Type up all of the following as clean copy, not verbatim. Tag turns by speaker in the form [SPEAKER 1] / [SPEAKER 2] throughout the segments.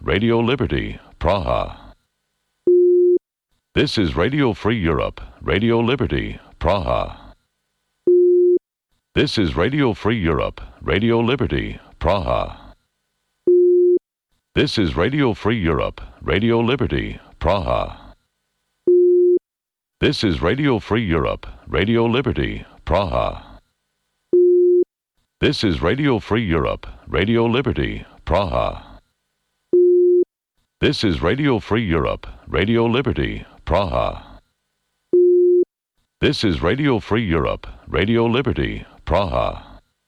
[SPEAKER 1] Radio Liberty, Praha. This is Radio Free Europe, Radio Liberty, Praha. This is Radio Free Europe, Radio Liberty, Praha. This is Radio Free Europe, Radio Liberty, Praha. This is Radio Free Europe, Radio Liberty, Praha. This is Radio Free Europe, Radio Liberty, Praha. This is Radio Free Europe, Radio Liberty, Praha. This is Radio Free Europe, Radio Liberty, Praha.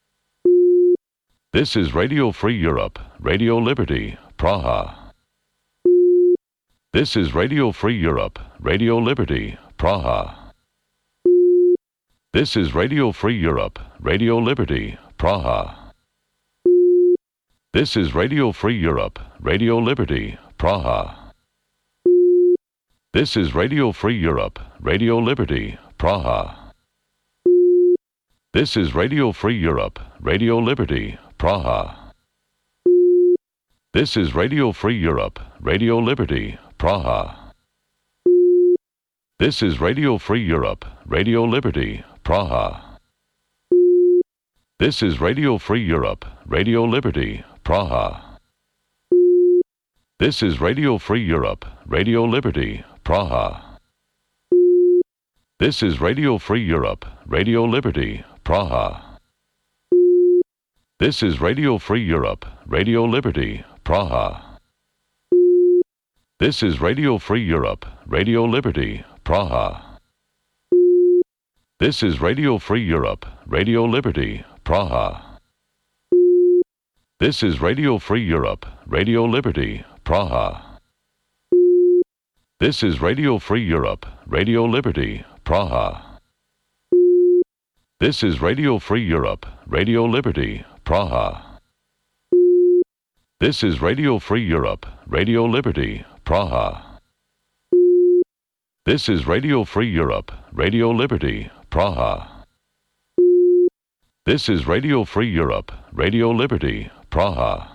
[SPEAKER 1] This is Radio Free Europe, Radio Liberty, Praha. This is Radio Free Europe, Radio Liberty, Praha. This is Radio Free Europe, Radio Liberty, Praha. This is Radio Free Europe, Radio Liberty, Praha. This is Radio Free Europe, Radio Liberty, Praha. This is Radio Free Europe, Radio Liberty, Praha. This is Radio Free Europe, Radio Liberty, Praha. This is Radio Free Europe, Radio Liberty, Praha. This is Radio Free Europe, Radio Liberty, Praha. This is Radio Free Europe, Radio Liberty, Praha. This is Radio Free Europe, Radio Liberty, Praha. This is Radio Free Europe, Radio Liberty, Praha. This is Radio Free Europe, Radio Liberty, Praha. This is Radio Free Europe, Radio Liberty, Praha. This is Radio Free Europe, Radio Liberty, Praha. This is Radio Free Europe, Radio Liberty, Praha. This is Radio Free Europe, Radio Liberty, Praha. This is Radio Free Europe, Radio Liberty, Praha. This is Radio Free Europe, Radio Liberty, Praha. This is Radio Free Europe, Radio Liberty, Praha.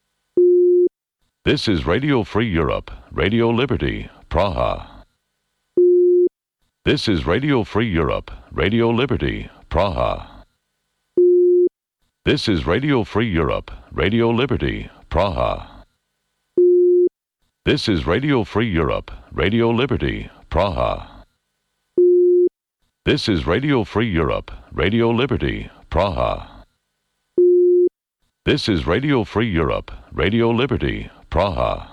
[SPEAKER 1] This is Radio Free Europe, Radio Liberty, Praha. This is Radio Free Europe, Radio Liberty, Praha. This is Radio Free Europe, Radio Liberty, Praha. This is Radio Free Europe, Radio Liberty, Praha. This is Radio Free Europe, Radio Liberty, Praha. This is Radio Free Europe, Radio Liberty, Praha.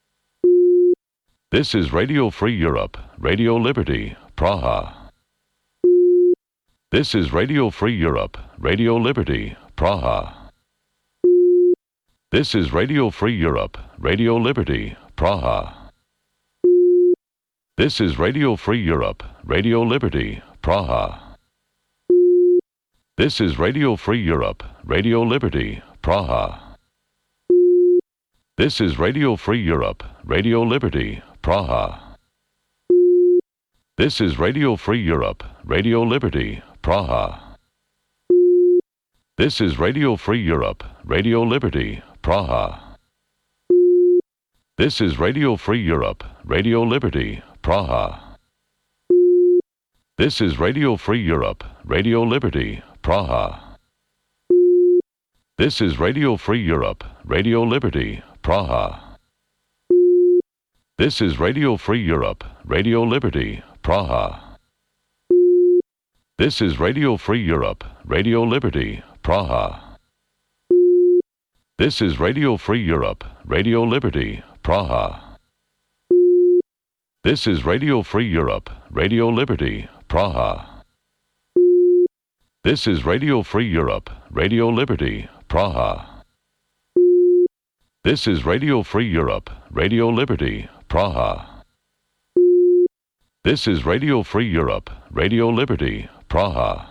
[SPEAKER 1] This is Radio Free Europe, Radio Liberty, Praha. This is Radio Free Europe, Radio Liberty, Praha. This is Radio Free Europe, Radio Liberty, Praha. This is Radio Free Europe, Radio Liberty, Praha. This is Radio Free Europe, Radio Liberty, Praha. This is Radio Free Europe, Radio Liberty, Praha. This is Radio Free Europe, Radio Liberty, Praha. This is Radio Free Europe, Radio Liberty, Praha. This is Radio Free Europe, Radio Liberty, Praha. This is Radio Free Europe, Radio Liberty, Praha. This is Radio Free Europe, Radio Liberty, Praha. This is Radio Free Europe, Radio Liberty, Praha. This is Radio Free Europe, Radio Liberty, Praha. This is Radio Free Europe, Radio Liberty, Praha. This is Radio Free Europe, Radio Liberty, Praha. This is Radio Free Europe, Radio Liberty, Praha. This is Radio Free Europe, Radio Liberty, Praha. This is Radio Free Europe, Radio Liberty, Praha.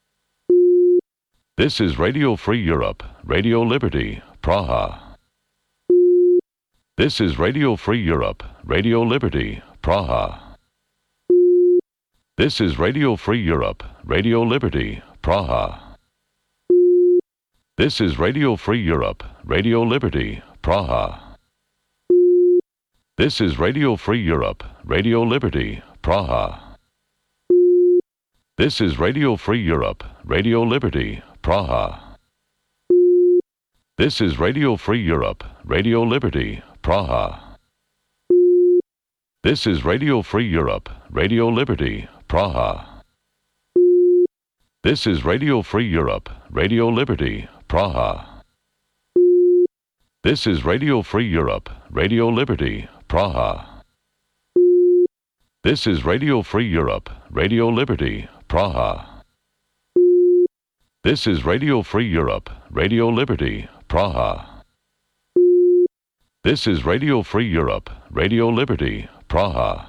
[SPEAKER 1] This is Radio Free Europe, Radio Liberty, Praha. This is Radio Free Europe, Radio Liberty, Praha. This is Radio Free Europe, Radio Liberty, Praha. This is Radio Free Europe, Radio Liberty, Praha. This is Radio Free Europe, Radio Liberty, Praha. This is Radio Free Europe, Radio Liberty, Praha. This is Radio Free Europe, Radio Liberty, Praha. This is Radio Free Europe, Radio Liberty, Praha. This is Radio Free Europe, Radio Liberty, Praha. This is Radio Free Europe, Radio Liberty, Praha. This is Radio Free Europe, Radio Liberty, Praha. This is Radio Free Europe, Radio Liberty, Praha. This is Radio Free Europe, Radio Liberty, Praha.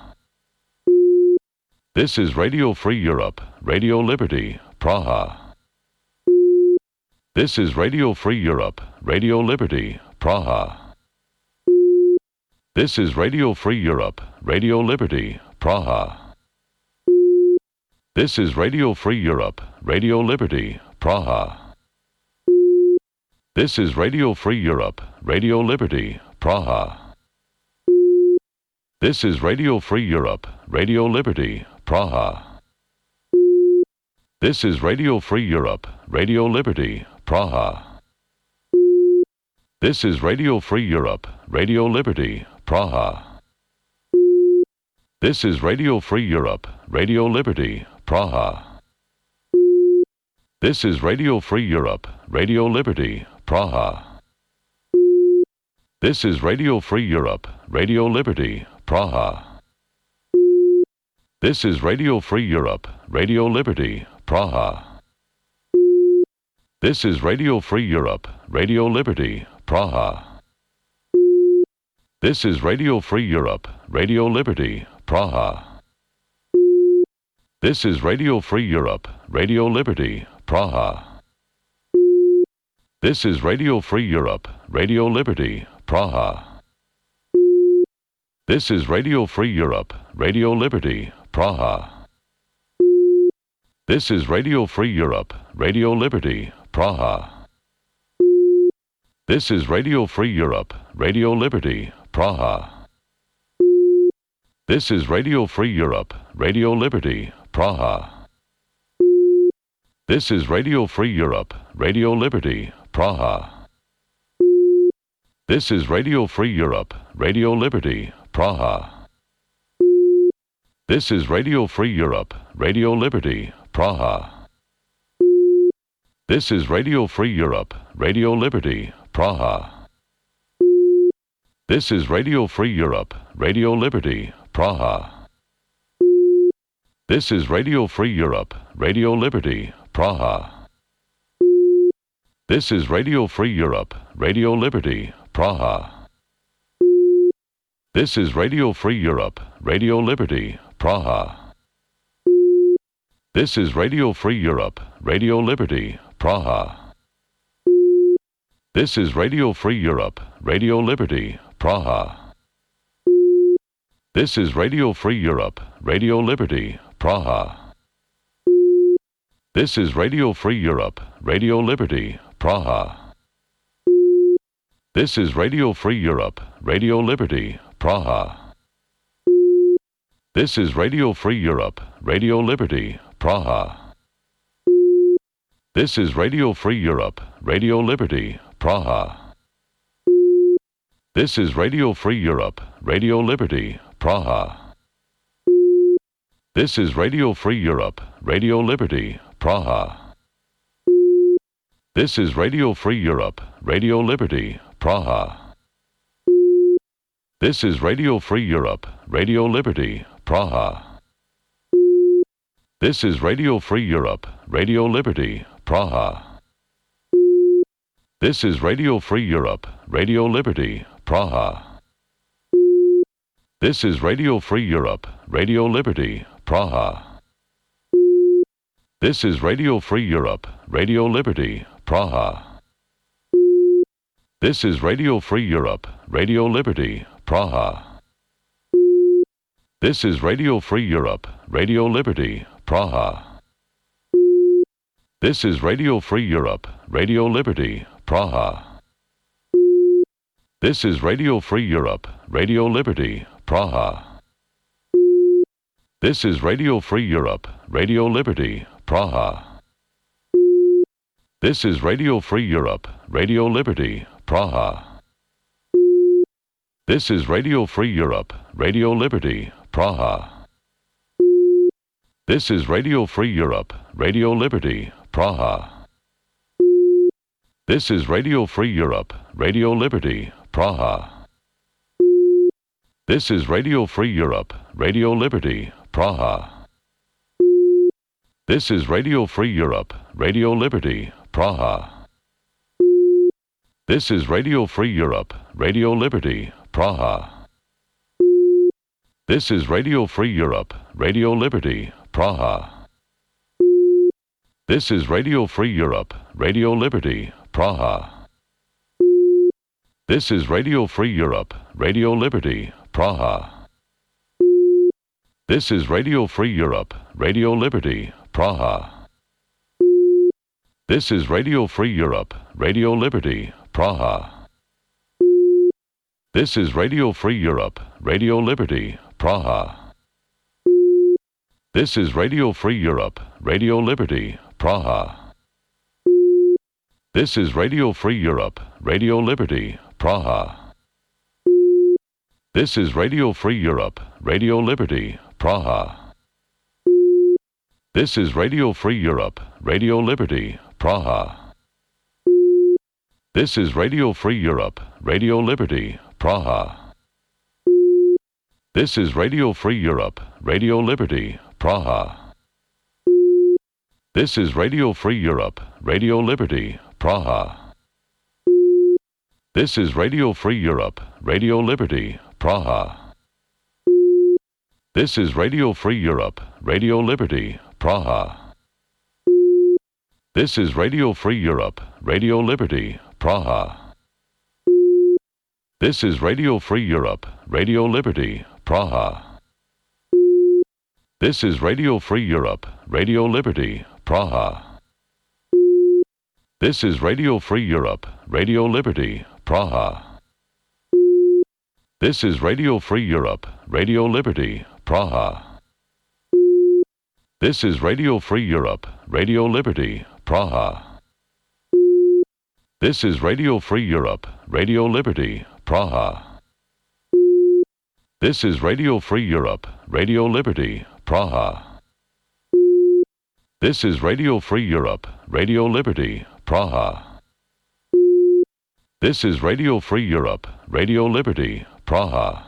[SPEAKER 1] This is Radio Free Europe, Radio Liberty, Praha. This is Radio Free Europe, Radio Liberty, Praha. This is Radio Free Europe, Radio Liberty, Praha. This is Radio Free Europe, Radio Liberty, Praha. This is Radio Free Europe, Radio Liberty, Praha. This is Radio Free Europe, Radio Liberty, Praha. This is Radio Free Europe, Radio Liberty, Praha. This is Radio Free Europe, Radio Liberty, Praha. This is Radio Free Europe, Radio Liberty, Praha. This is Radio Free Europe, Radio Liberty, Praha. This is Radio Free Europe, Radio Liberty, Praha. This is Radio Free Europe, Radio Liberty, Praha. This is Radio Free Europe, Radio Liberty, Praha. This is Radio Free Europe, Radio Liberty, Praha. This is Radio Free Europe, Radio Liberty, Praha. This is Radio Free Europe, Radio Liberty, Praha. This is Radio Free Europe, Radio Liberty, Praha. This is Radio Free Europe, Radio Liberty, Praha. This is Radio Free Europe, Radio Liberty, Praha. This is Radio Free Europe, Radio Liberty, Praha. This is Radio Free Europe, Radio Liberty, Praha. This is Radio Free Europe, Radio Liberty, Praha. This is Radio Free Europe, Radio Liberty, Praha. This is Radio Free Europe, Radio Liberty, Praha. This is Radio Free Europe, Radio Liberty, Praha. This is Radio Free Europe, Radio Liberty, Praha. This is Radio Free Europe, Radio Liberty, Praha. This is Radio Free Europe, Radio Liberty, Praha. This is Radio Free Europe, Radio Liberty, Praha. This is Radio Free Europe, Radio Liberty, Praha. This is Radio Free Europe, Radio Liberty, Praha. This is Radio Free Europe, Radio Liberty, Praha. This is Radio Free Europe, Radio Liberty, Praha. This is Radio Free Europe, Radio Liberty, Praha. This is Radio Free Europe, Radio Liberty, Praha. This is Radio Free Europe, Radio Liberty, Praha. This is Radio Free Europe, Radio Liberty, Praha. This is Radio Free Europe, Radio Liberty, Praha. This is Radio Free Europe, Radio Liberty, Praha. This is Radio Free Europe, Radio Liberty, Praha. This is Radio Free Europe, Radio Liberty, Praha. This is Radio Free Europe, Radio Liberty, Praha. This is Radio Free Europe, Radio Liberty, Praha. This is Radio Free Europe, Radio Liberty, Praha. This is Radio Free Europe, Radio Liberty, Praha. This is Radio Free Europe, Radio Liberty, Praha. This is Radio Free Europe, Radio Liberty, Praha. This is Radio Free Europe, Radio Liberty, Praha. This is Radio Free Europe, Radio Liberty, Praha. This is Radio Free Europe, Radio Liberty, Praha. This is Radio Free Europe, Radio Liberty, Praha. This is Radio Free Europe, Radio Liberty, Praha. This is Radio Free Europe, Radio Liberty, Praha. This is Radio Free Europe, Radio Liberty, Praha. This is Radio Free Europe, Radio Liberty, Praha. This is Radio Free Europe, Radio Liberty, Praha. This is Radio Free Europe, Radio Liberty, Praha. This is Radio Free Europe, Radio Liberty, Praha. This is Radio Free Europe, Radio Liberty, Praha. This is Radio Free Europe, Radio Liberty, Praha. This is Radio Free Europe, Radio Liberty, Praha. This is Radio Free Europe, Radio Liberty, Praha. This is Radio Free Europe, Radio Liberty, Praha. This is Radio Free Europe, Radio Liberty, Praha. This is Radio Free Europe, Radio Liberty, Praha. This is Radio Free Europe, Radio Liberty, Praha. This is Radio Free Europe, Radio Liberty, Praha. This is Radio Free Europe, Radio Liberty, Praha. This is Radio Free Europe, Radio Liberty, Praha. This is Radio Free Europe, Radio Liberty, Praha. This is Radio Free Europe, Radio Liberty, Praha. This is Radio Free Europe, Radio Liberty, Praha. This is Radio Free Europe, Radio Liberty, Praha. This is Radio Free Europe, Radio Liberty, Praha. This is Radio Free Europe, Radio Liberty, Praha. This is Radio Free Europe, Radio Liberty, Praha. This is Radio Free Europe, Radio Liberty, Praha. This is Radio Free Europe, Radio Liberty, Praha. This is Radio Free Europe, Radio Liberty, Praha. This is Radio Free Europe, Radio Liberty, Praha.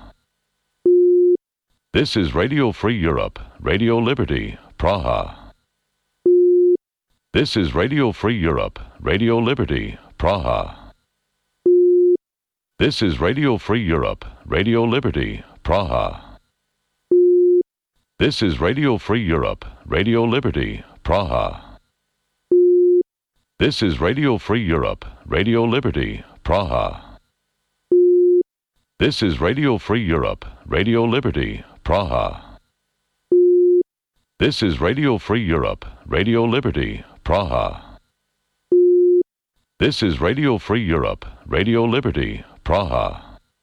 [SPEAKER 1] This is Radio Free Europe, Radio Liberty, Praha. This is Radio Free Europe, Radio Liberty, Praha. This is Radio Free Europe, Radio Liberty, Praha. This is Radio Free Europe, Radio Liberty, Praha. This is Radio Free Europe, Radio Liberty, Praha. This is Radio Free Europe, Radio Liberty, Praha. This is Radio Free Europe, Radio Liberty, Praha. This is Radio Free Europe, Radio Liberty, Praha.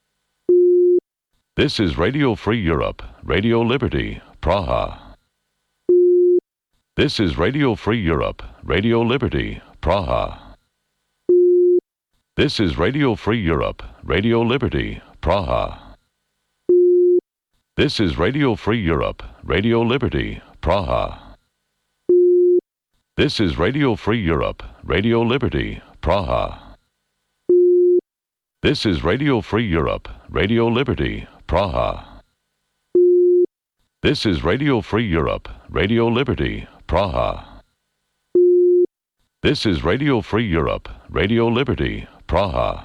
[SPEAKER 1] This is Radio Free Europe, Radio Liberty, Praha. This is Radio Free Europe, Radio Liberty, Praha. This is Radio Free Europe, Radio Liberty, Praha. This is Radio Free Europe, Radio Liberty, Praha. This is Radio Free Europe, Radio Liberty, Praha. This is Radio Free Europe, Radio Liberty, Praha. This is Radio Free Europe, Radio Liberty, Praha. This is Radio Free Europe, Radio Liberty, Praha.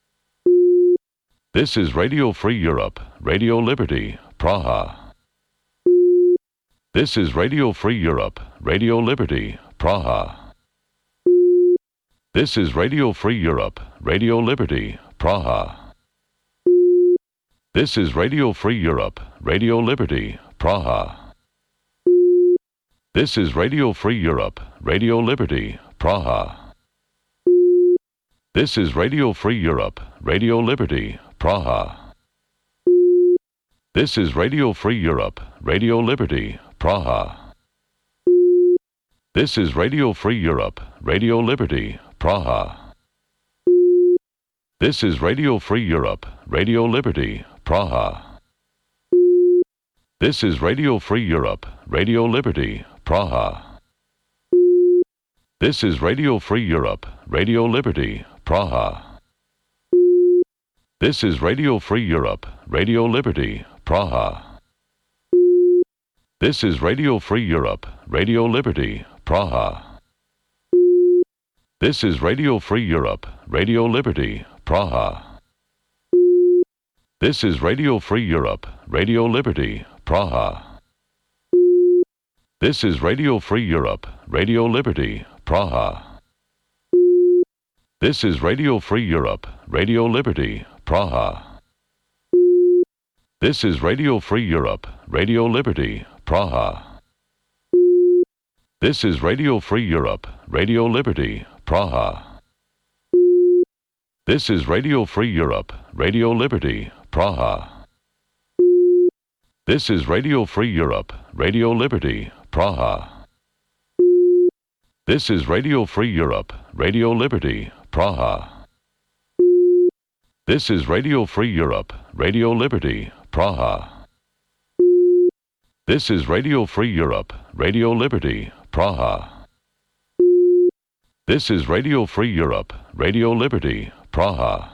[SPEAKER 1] This is Radio Free Europe, Radio Liberty, Praha. This is Radio Free Europe, Radio Liberty, Praha. This is Radio Free Europe, Radio Liberty, Praha. This is Radio Free Europe, Radio Liberty, Praha. This is Radio Free Europe, Radio Liberty, Praha. This is Radio Free Europe, Radio Liberty, Praha. This is Radio Free Europe, Radio Liberty, Praha. This is Radio Free Europe, Radio Liberty, Praha. This is Radio Free Europe, Radio Liberty, Praha. This is Radio Free Europe, Radio Liberty, Praha. This is Radio Free Europe, Radio Liberty, Praha. This is Radio Free Europe, Radio Liberty, Praha. This is Radio Free Europe, Radio Liberty, Praha. This is Radio Free Europe, Radio Liberty, Praha. This is Radio Free Europe, Radio Liberty, Praha. This is Radio Free Europe, Radio Liberty, Praha. This is Radio Free Europe, Radio Liberty, Praha. This is Radio Free Europe, Radio Liberty, Praha. This is Radio Free Europe, Radio Liberty, Praha. This is Radio Free Europe, Radio Liberty, Praha. This is Radio Free Europe, Radio Liberty, Praha. This is Radio Free Europe, Radio Liberty, Praha. This is Radio Free Europe, Radio Liberty, Praha. This is Radio Free Europe, Radio Liberty, Praha. This is Radio Free Europe, Radio Liberty, Praha.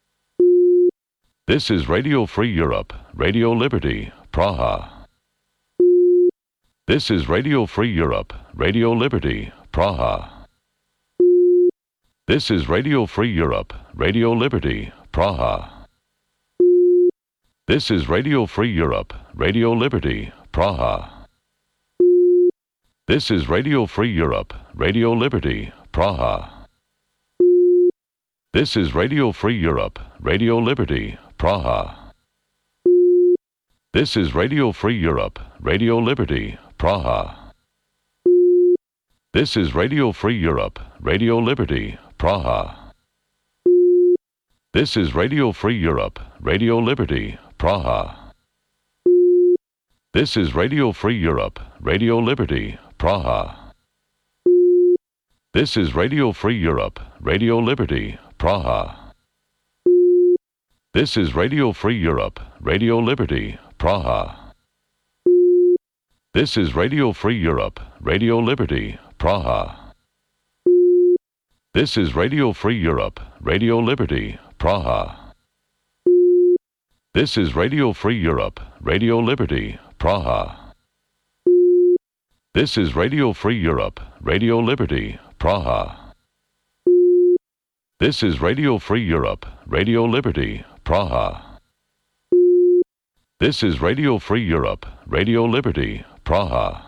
[SPEAKER 1] This is Radio Free Europe, Radio Liberty, Praha. This is Radio Free Europe, Radio Liberty, Praha. This is Radio Free Europe, Radio Liberty, Praha. This is Radio Free Europe, Radio Liberty, Praha. This is Radio Free Europe, Radio Liberty, Praha. This is Radio Free Europe, Radio Liberty, Praha. This is Radio Free Europe, Radio Liberty, Praha. This is Radio Free Europe, Radio Liberty, Praha. This is Radio Free Europe, Radio Liberty, Praha. This is Radio Free Europe, Radio Liberty, Praha. This is Radio Free Europe, Radio Liberty, Praha. This is Radio Free Europe, Radio Liberty, Praha. This is Radio Free Europe, Radio Liberty, Praha. This is Radio Free Europe, Radio Liberty, Praha. This is Radio Free Europe, Radio Liberty, Praha. This is Radio Free Europe, Radio Liberty, Praha. This is Radio Free Europe, Radio Liberty, Praha. This is Radio Free Europe, Radio Liberty, Praha.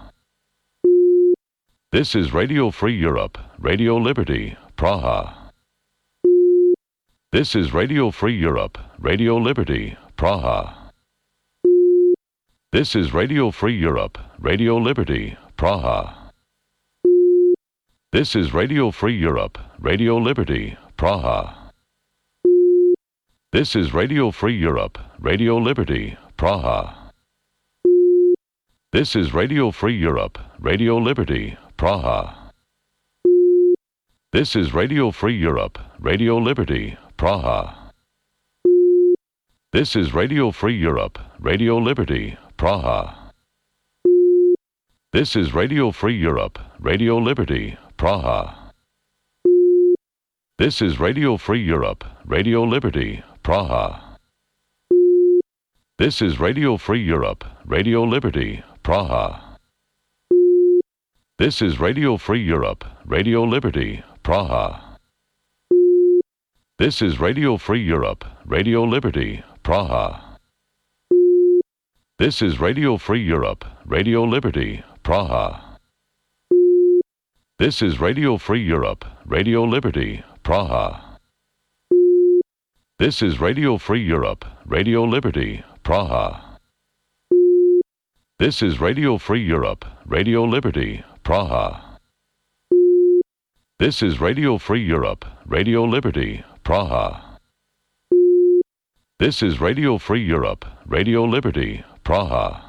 [SPEAKER 1] This is Radio Free Europe, Radio Liberty, Praha. This is Radio Free Europe, Radio Liberty, Praha. This is Radio Free Europe, Radio Liberty, Praha. This is Radio Free Europe, Radio Liberty, Praha. This is Radio Free Europe, Radio Liberty, Praha. This is Radio Free Europe, Radio Liberty, Praha. This is Radio Free Europe, Radio Liberty, Praha. This is Radio Free Europe, Radio Liberty, Praha. This is Radio Free Europe, Radio Liberty, Praha. This is Radio Free Europe, Radio Liberty, Praha. This is Radio Free Europe, Radio Liberty, Praha. This is Radio Free Europe, Radio Liberty, Praha. This is Radio Free Europe, Radio Liberty, Praha. This is Radio Free Europe, Radio Liberty, Praha. This is Radio Free Europe, Radio Liberty, Praha. This is Radio Free Europe, Radio Liberty, Praha. This is Radio Free Europe, Radio Liberty, Praha. This is Radio Free Europe, Radio Liberty, Praha. This is Radio Free Europe, Radio Liberty, Praha.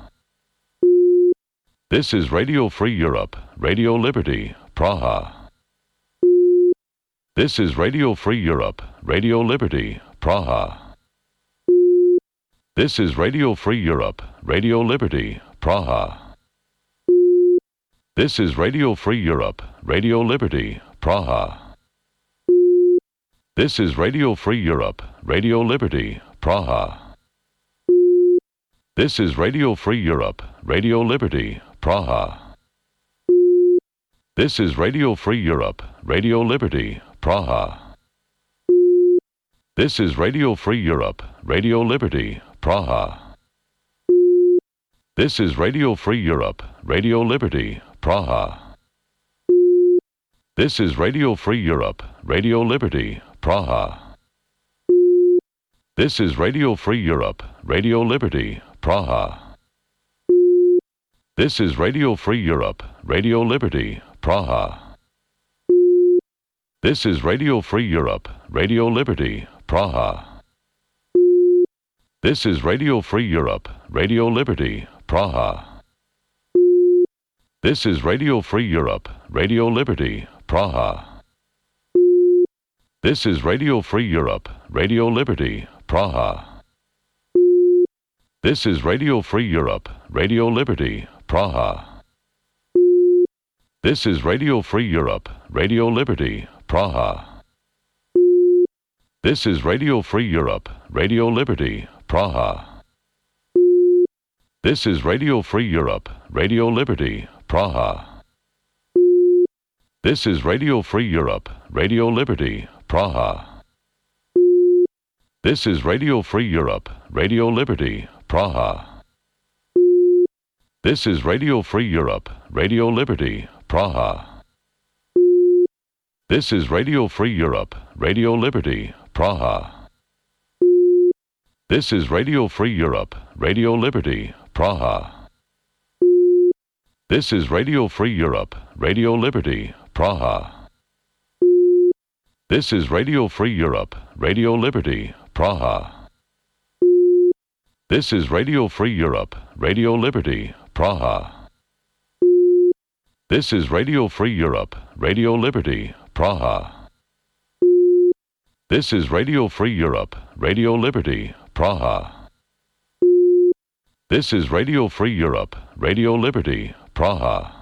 [SPEAKER 1] This is Radio Free Europe, Radio Liberty, Praha. This is Radio Free Europe, Radio Liberty, Praha. This is Radio Free Europe, Radio Liberty, Praha. This is Radio Free Europe, Radio Liberty, Praha. This is Radio Free Europe, Radio Liberty, Praha. This is Radio Free Europe, Radio Liberty, Praha. This is Radio Free Europe, Radio Liberty, Praha. This is Radio Free Europe, Radio Liberty, Praha. This is Radio Free Europe, Radio Liberty, Praha. This is Radio Free Europe, Radio Liberty, Praha. This is Radio Free Europe, Radio Liberty, Praha. This is Radio Free Europe, Radio Liberty, Praha. This is Radio Free Europe, Radio Liberty, Praha. This is Radio Free Europe, Radio Liberty, Praha. This is Radio Free Europe, Radio Liberty, Praha. This is Radio Free Europe, Radio Liberty, Praha. This is Radio Free Europe, Radio Liberty, Praha. This is Radio Free Europe, Radio Liberty, Praha. This is Radio Free Europe, Radio Liberty, Praha. This is Radio Free Europe, Radio Liberty, Praha. This is Radio Free Europe, Radio Liberty, Praha. This is Radio Free Europe, Radio Liberty, Praha. This is Radio Free Europe, Radio Liberty, Praha. This is Radio Free Europe, Radio Liberty, Praha. This is Radio Free Europe, Radio Liberty, Praha. This is Radio Free Europe, Radio Liberty, Praha. This is Radio Free Europe, Radio Liberty, Praha. This is Radio Free Europe, Radio Liberty, Praha. This is Radio Free Europe, Radio Liberty, Praha. This is Radio Free Europe, Radio Liberty, Praha. This is Radio Free Europe, Radio Liberty, Praha.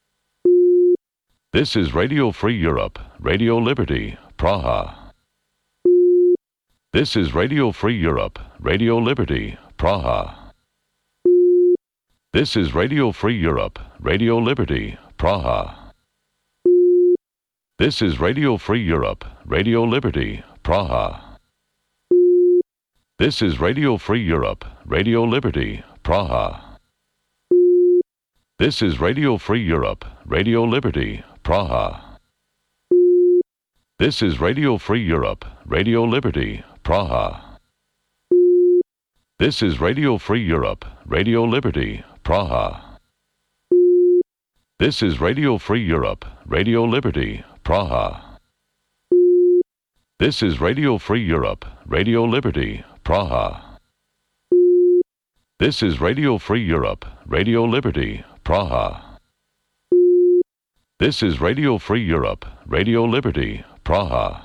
[SPEAKER 1] This is Radio Free Europe, Radio Liberty, Praha. This is Radio Free Europe, Radio Liberty, Praha. This is Radio Free Europe, Radio Liberty, Praha. This is Radio Free Europe, Radio Liberty, Praha. This is Radio Free Europe, Radio Liberty, Praha. This is Radio Free Europe, Radio Liberty, Praha. This is Radio Free Europe, Radio Liberty, Praha. This is Radio Free Europe, Radio Liberty, Praha. This is Radio Free Europe, Radio Liberty, Praha. This is Radio Free Europe, Radio Liberty, Praha. This is Radio Free Europe, Radio Liberty, Praha. This is Radio Free Europe, Radio Liberty, Praha.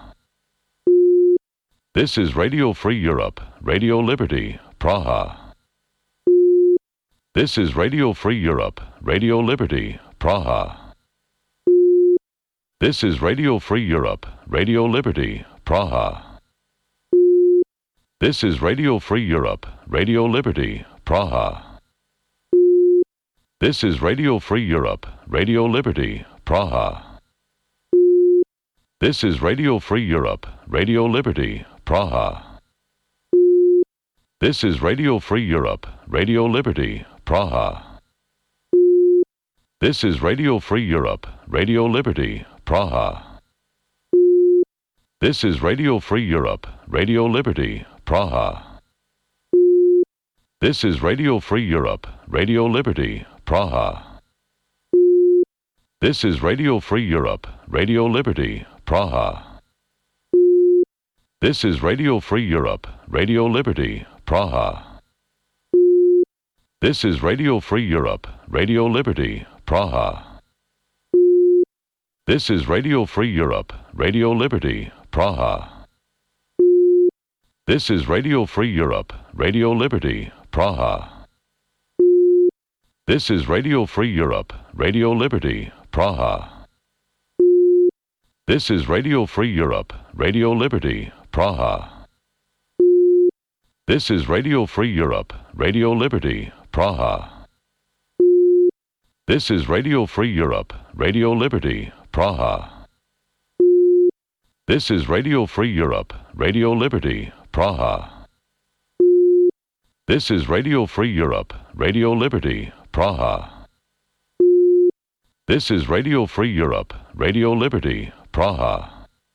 [SPEAKER 1] This is Radio Free Europe, Radio Liberty, Praha. This is Radio Free Europe, Radio Liberty, Praha. This is Radio Free Europe, Radio Liberty, Praha. This is Radio Free Europe, Radio Liberty, Praha. This is Radio Free Europe, Radio Liberty, Praha. This is Radio Free Europe, Radio Liberty, Praha. This is Radio Free Europe, Radio Liberty, Praha. This is Radio Free Europe, Radio Liberty, Praha. This is Radio Free Europe, Radio Liberty, Praha. This is Radio Free Europe, Radio Liberty, Praha. This is Radio Free Europe, Radio Liberty, Praha. This is Radio Free Europe, Radio Liberty, Praha. This is Radio Free Europe, Radio Liberty, Praha. This is Radio Free Europe, Radio Liberty, Praha. This is Radio Free Europe, Radio Liberty, Praha. This is Radio Free Europe, Radio Liberty, Praha. This is Radio Free Europe, Radio Liberty, Praha. This is Radio Free Europe, Radio Liberty, Praha. This is Radio Free Europe, Radio Liberty, Praha. This is Radio Free Europe, Radio Liberty, Praha. This is Radio Free Europe, Radio Liberty, Praha. This is Radio Free Europe, Radio Liberty, Praha.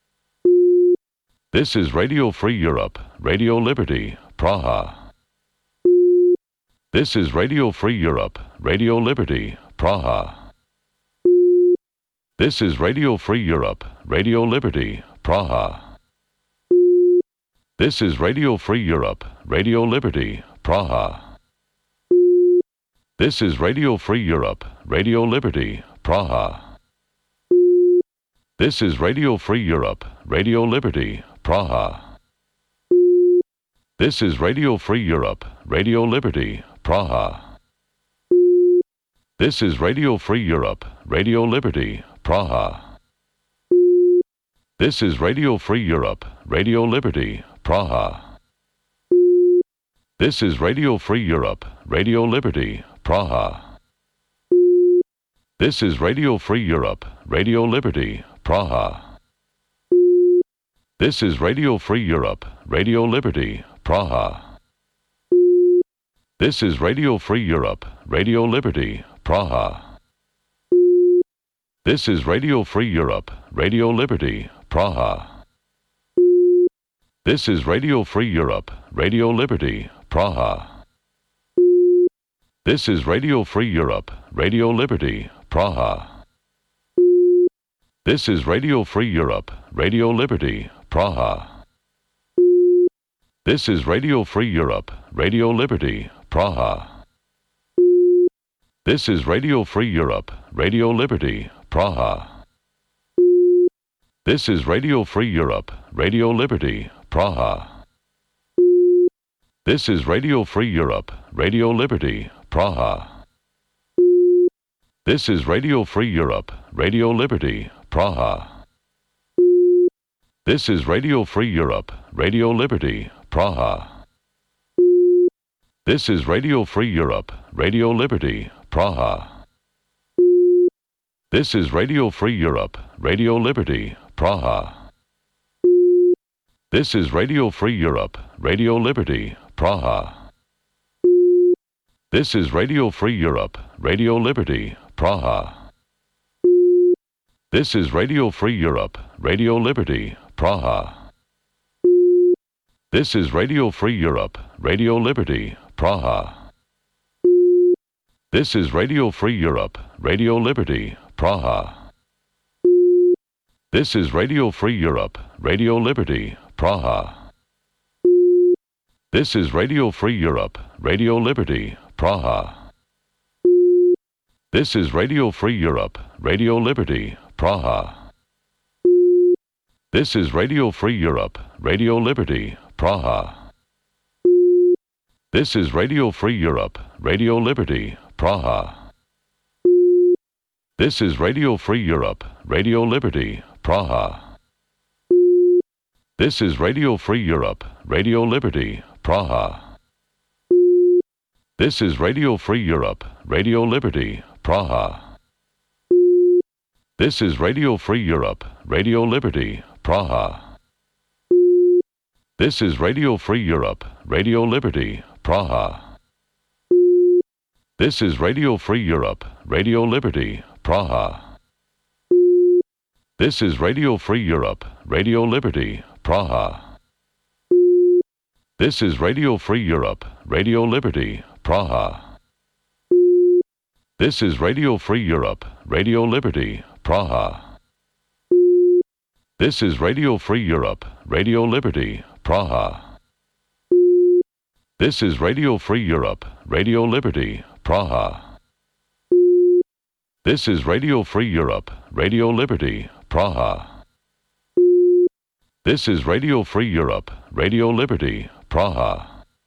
[SPEAKER 1] This is Radio Free Europe, Radio Liberty, Praha. This is Radio Free Europe, Radio Liberty, Praha. This is Radio Free Europe, Radio Liberty, Praha. This is Radio Free Europe, Radio Liberty, Praha. This is Radio Free Europe, Radio Liberty, Praha. This is Radio Free Europe, Radio Liberty, Praha. This is Radio Free Europe, Radio Liberty, Praha. This is Radio Free Europe, Radio Liberty, Praha. This is Radio Free Europe, Radio Liberty, Praha. This is Radio Free Europe, Radio Liberty, Praha. This is Radio Free Europe, Radio Liberty, Praha. This is Radio Free Europe, Radio Liberty, Praha. This is Radio Free Europe, Radio Liberty, Praha. This is Radio Free Europe, Radio Liberty, Praha. This is Radio Free Europe, Radio Liberty, Praha. This is Radio Free Europe, Radio Liberty, Praha. This is Radio Free Europe, Radio Liberty, Praha. This is Radio Free Europe, Radio Liberty, Praha. This is Radio Free Europe, Radio Liberty, Praha. This is Radio Free Europe, Radio Liberty, Praha. This is Radio Free Europe, Radio Liberty, Praha. This is Radio Free Europe, Radio Liberty, Praha. This is Radio Free Europe, Radio Liberty, Praha. This is Radio Free Europe, Radio Liberty, Praha. This is Radio Free Europe, Radio Liberty, Praha. This is Radio Free Europe, Radio Liberty, Praha. This is Radio Free Europe, Radio Liberty, Praha. This is Radio Free Europe, Radio Liberty, Praha. This is Radio Free Europe, Radio Liberty, Praha. This is Radio Free Europe, Radio Liberty, Praha. This is Radio Free Europe, Radio Liberty, Praha. This is Radio Free Europe, Radio Liberty, Praha. This is Radio Free Europe, Radio Liberty, Praha. This is Radio Free Europe, Radio Liberty, Praha. This is Radio Free Europe, Radio Liberty, Praha. This is Radio Free Europe, Radio Liberty, Praha. This is Radio Free Europe, Radio Liberty, Praha. This is Radio Free Europe, Radio Liberty, Praha. This is Radio Free Europe, Radio Liberty, Praha. This is Radio Free Europe, Radio Liberty, Praha. This is Radio Free Europe, Radio Liberty, Praha. This is Radio Free Europe, Radio Liberty, Praha. This is Radio Free Europe, Radio Liberty, Praha. This is Radio Free Europe, Radio Liberty, Praha. This is Radio Free Europe, Radio Liberty, Praha. This is Radio Free Europe, Radio Liberty, Praha. This is Radio Free Europe, Radio Liberty, Praha. This is Radio Free Europe, Radio Liberty, Praha.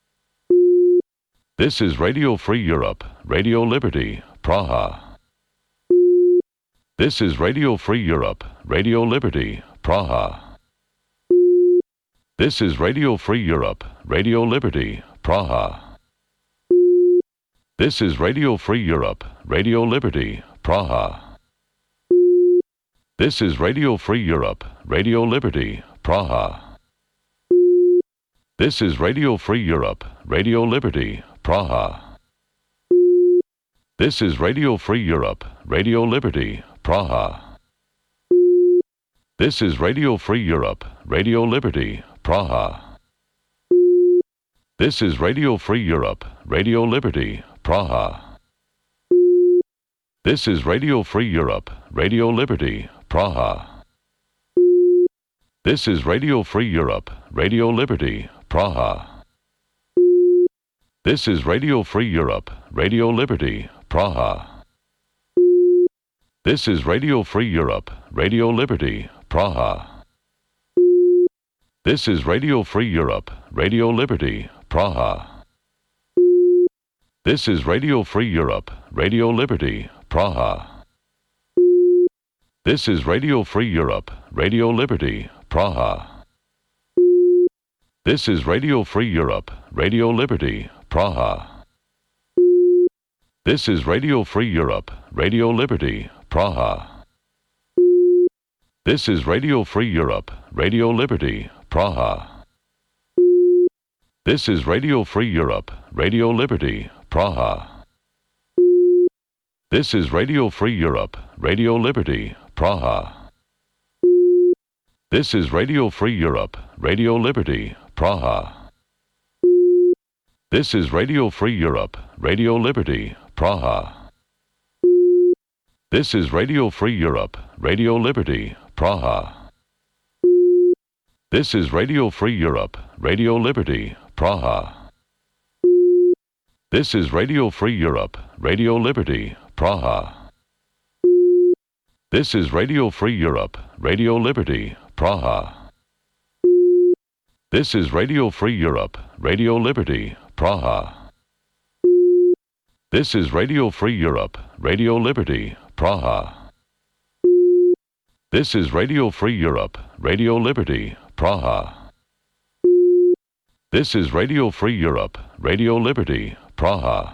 [SPEAKER 1] This is Radio Free Europe, Radio Liberty, Praha. This is Radio Free Europe, Radio Liberty, Praha. This is Radio Free Europe, Radio Liberty, Praha. This is Radio Free Europe, Radio Liberty, Praha. This is Radio Free Europe, Radio Liberty, Praha. This is Radio Free Europe, Radio Liberty, Praha. This is Radio Free Europe, Radio Liberty, Praha. This is Radio Free Europe, Radio Liberty, Praha. This is Radio Free Europe, Radio Liberty, Praha. This is Radio Free Europe, Radio Liberty, Praha. This is Radio Free Europe, Radio Liberty, Praha. This is Radio Free Europe, Radio Liberty, Praha. This is Radio Free Europe, Radio Liberty, Praha. This is Radio Free Europe, Radio Liberty, Praha. This is Radio Free Europe, Radio Liberty, Praha. This is Radio Free Europe, Radio Liberty, Praha. This is Radio Free Europe, Radio Liberty, Praha. This is Radio Free Europe, Radio Liberty, Praha. This is Radio Free Europe, Radio Liberty, Praha. This is Radio Free Europe, Radio Liberty, Praha. This is Radio Free Europe, Radio Liberty, Praha. This is Radio Free Europe, Radio Liberty, Praha. This is Radio Free Europe, Radio Liberty, Praha. This is Radio Free Europe, Radio Liberty, Praha. This is Radio Free Europe, Radio Liberty, Praha. This is Radio Free Europe, Radio Liberty, Praha. This is Radio Free Europe, Radio Liberty, Praha. This is Radio Free Europe, Radio Liberty, Praha. This is Radio Free Europe, Radio Liberty, Praha. This is Radio Free Europe, Radio Liberty, Praha. This is Radio Free Europe, Radio Liberty, Praha.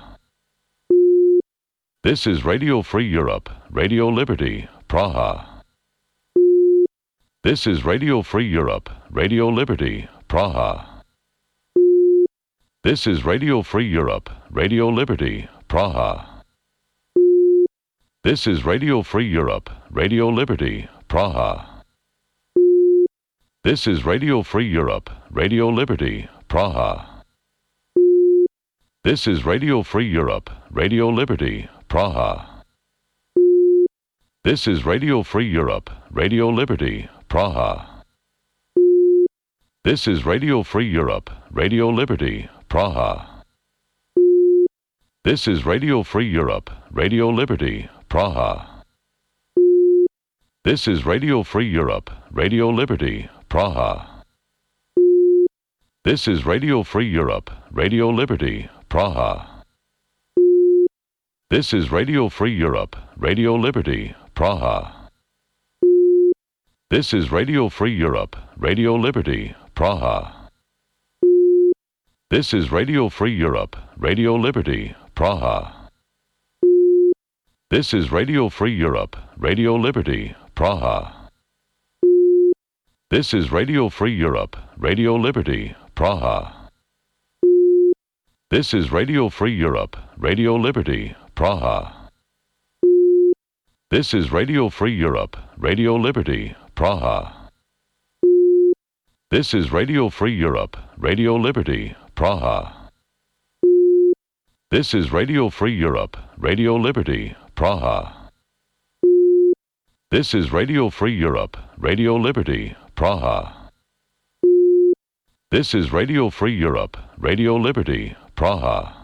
[SPEAKER 1] This is Radio Free Europe, Radio Liberty, Praha. This is Radio Free Europe, Radio Liberty, Praha. This is Radio Free Europe, Radio Liberty, Praha. This is Radio Free Europe, Radio Liberty, Praha. This is Radio Free Europe, Radio Liberty, Praha. This is Radio Free Europe, Radio Liberty, Praha. This is Radio Free Europe, Radio Liberty, Praha. This is Radio Free Europe, Radio Liberty, Praha. This is Radio Free Europe, Radio Liberty, Praha. This is Radio Free Europe, Radio Liberty, Praha. This is Radio Free Europe, Radio Liberty, Praha. This is Radio Free Europe, Radio Liberty, Praha. This is Radio Free Europe, Radio Liberty, Praha. This is Radio Free Europe, Radio Liberty, Praha. This is Radio Free Europe, Radio Liberty, Praha. This is Radio Free Europe, Radio Liberty, Praha. This is Radio Free Europe, Radio Liberty, Praha. This is Radio Free Europe, Radio Liberty, Praha. This is Radio Free Europe, Radio Liberty, Praha. This is Radio Free Europe, Radio Liberty, Praha. This is Radio Free Europe, Radio Liberty, Praha. This is Radio Free Europe, Radio Liberty, Praha.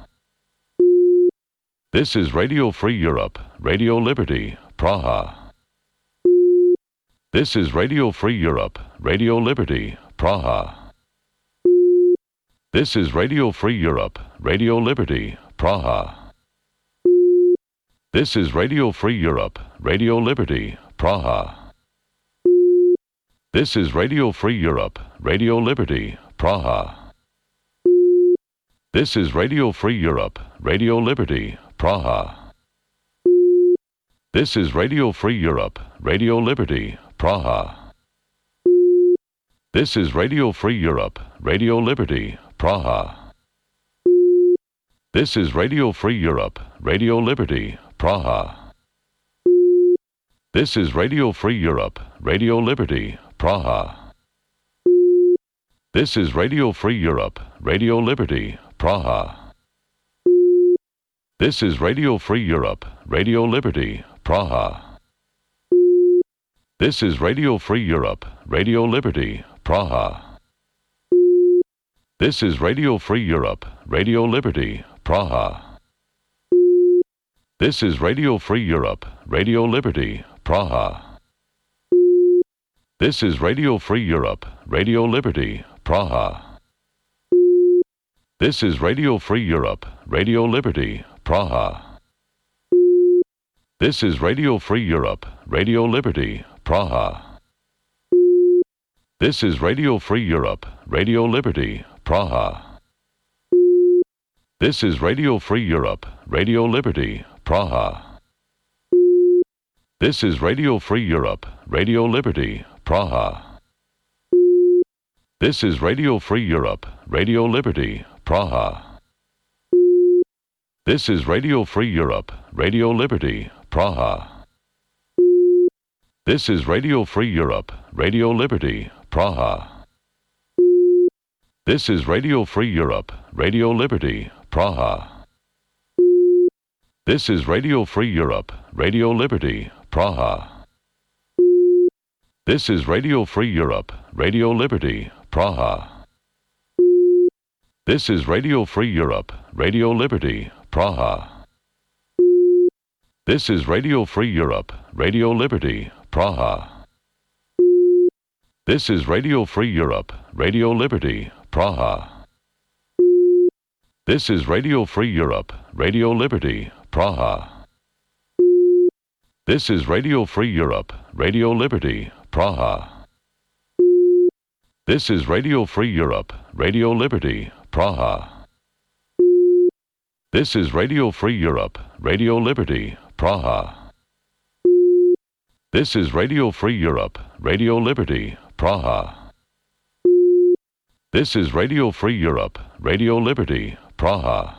[SPEAKER 1] This is Radio Free Europe, Radio Liberty, Praha. This is Radio Free Europe, Radio Liberty, Praha. This is Radio Free Europe, Radio Liberty, Praha. This is Radio Free Europe, Radio Liberty, Praha. This is Radio Free Europe, Radio Liberty, Praha. This is Radio Free Europe, Radio Liberty, Praha. This is Radio Free Europe, Radio Liberty, Praha. This is Radio Free Europe, Radio Liberty, Praha. This is Radio Free Europe, Radio Liberty, Praha. This is Radio Free Europe, Radio Liberty, Praha. This is Radio Free Europe, Radio Liberty, Praha. This is Radio Free Europe, Radio Liberty, Praha. This is Radio Free Europe, Radio Liberty, Praha. This is Radio Free Europe, Radio Liberty, Praha. This is Radio Free Europe, Radio Liberty, Praha. This is Radio Free Europe, Radio Liberty, Praha. This is Radio Free Europe, Radio Liberty, Praha. This is Radio Free Europe, Radio Liberty, Praha. This is Radio Free Europe, Radio Liberty, Praha. This is Radio Free Europe, Radio Liberty, Praha. This is Radio Free Europe, Radio Liberty, Praha. This is Radio Free Europe, Radio Liberty, Praha. This is Radio Free Europe, Radio Liberty, Praha. This is Radio Free Europe, Radio Liberty, Praha. This is Radio Free Europe, Radio Liberty, Praha. This is Radio Free Europe, Radio Liberty, Praha. This is Radio Free Europe, Radio Liberty, Praha. This is Radio Free Europe, Radio Liberty, Praha. This is Radio Free Europe, Radio Liberty, Praha. This is Radio Free Europe, Radio Liberty, Praha. This is Radio Free Europe, Radio Liberty, Praha. This is Radio Free Europe, Radio Liberty, Praha. This is Radio Free Europe, Radio Liberty, Praha. This is Radio Free Europe, Radio Liberty, Praha. This is Radio Free Europe, Radio Liberty, Praha. This is Radio Free Europe, Radio Liberty, Praha.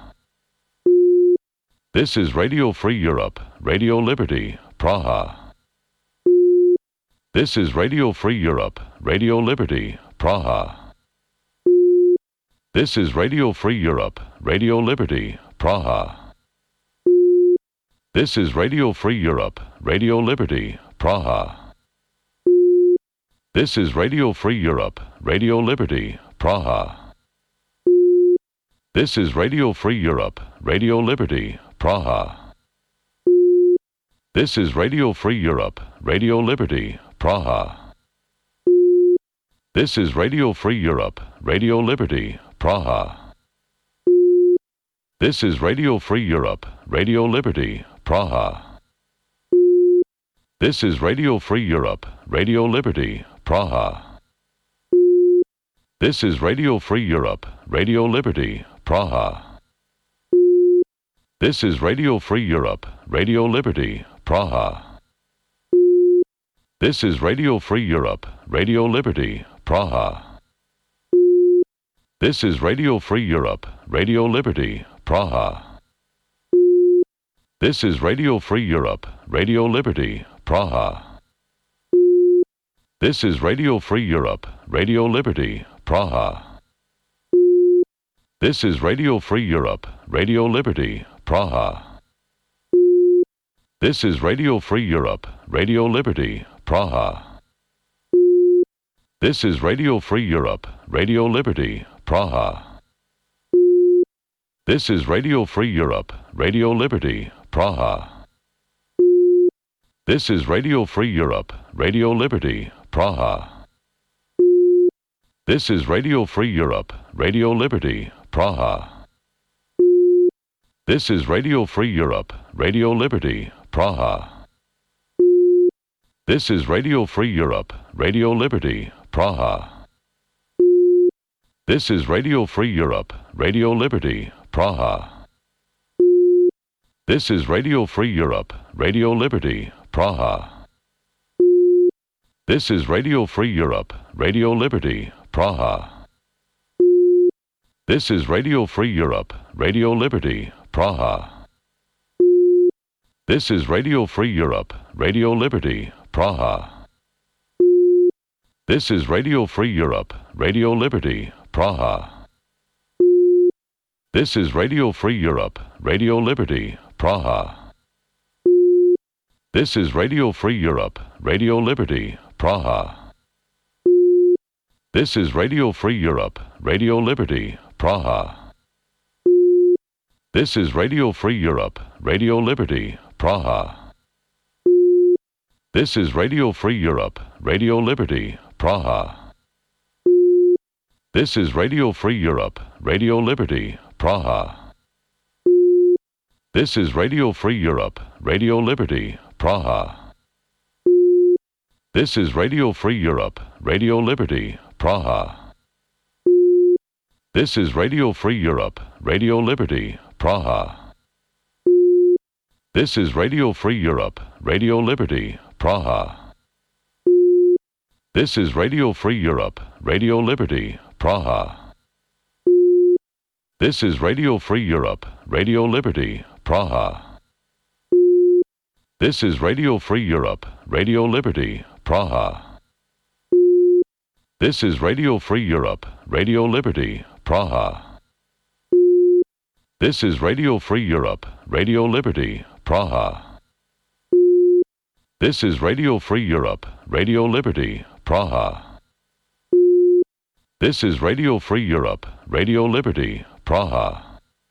[SPEAKER 1] This is Radio Free Europe, Radio Liberty, Praha. This is Radio Free Europe, Radio Liberty, Praha. This is Radio Free Europe, Radio Liberty, Praha. This is Radio Free Europe, Radio Liberty, Praha. This is Radio Free Europe, Radio Liberty, Praha. This is Radio Free Europe, Radio Liberty, Praha. This is Radio Free Europe, Radio Liberty, Praha. This is Radio Free Europe, Radio Liberty, Praha. This is Radio Free Europe, Radio Liberty, Praha. This is Radio Free Europe, Radio Liberty, Praha. This is Radio Free Europe, Radio Liberty, Praha. This is Radio Free Europe, Radio Liberty, Praha. This is Radio Free Europe, Radio Liberty, Praha. This is Radio Free Europe, Radio Liberty, Praha. This is Radio Free Europe, Radio Liberty, Praha. This is Radio Free Europe, Radio Liberty, Praha. This is Radio Free Europe, Radio Liberty, Praha. This is Radio Free Europe, Radio Liberty, Praha. This is Radio Free Europe, Radio Liberty, Praha. This is Radio Free Europe, Radio Liberty, Praha. This is Radio Free Europe, Radio Liberty, Praha. This is Radio Free Europe, Radio Liberty, Praha. This is Radio Free Europe, Radio Liberty, Praha. This is Radio Free Europe, Radio Liberty, Praha. This is Radio Free Europe, Radio Liberty, Praha. This is Radio Free Europe, Radio Liberty, Praha. This is Radio Free Europe, Radio Liberty, Praha. This is Radio Free Europe, Radio Liberty, Praha. This is Radio Free Europe, Radio Liberty, Praha. This is Radio Free Europe, Radio Liberty, Praha. This is Radio Free Europe, Radio Liberty, Praha. This is Radio Free Europe, Radio Liberty, Praha. This is Radio Free Europe, Radio Liberty, Praha. This is Radio Free Europe, Radio Liberty, Praha. This is Radio Free Europe, Radio Liberty, Praha. This is Radio Free Europe, Radio Liberty, Praha. This is Radio Free Europe, Radio Liberty, Praha. This is Radio Free Europe, Radio Liberty, Praha. This is Radio Free Europe, Radio Liberty, Praha. This is Radio Free Europe, Radio Liberty, Praha. This is Radio Free Europe, Radio Liberty, Praha. This is Radio Free Europe, Radio Liberty, Praha. This is Radio Free Europe, Radio Liberty, Praha. This is Radio Free Europe, Radio Liberty, Praha. This is Radio Free Europe, Radio Liberty, Praha. This is Radio Free Europe, Radio Liberty, Praha. This is Radio Free Europe, Radio Liberty, Praha.